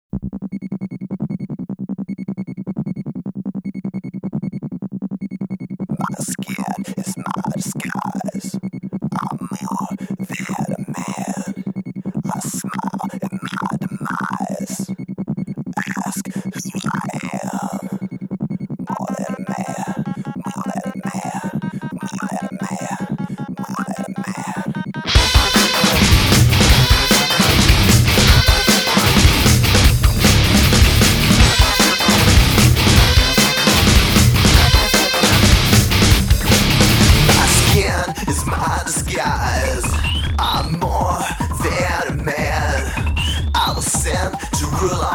My skin is my disguise. I'm more than a man. I smile at my demise. Ask who I am. More than a man. More than a man. More than a man. More than a man. My skin is my disguise. I'm more than a man. I was sent to rule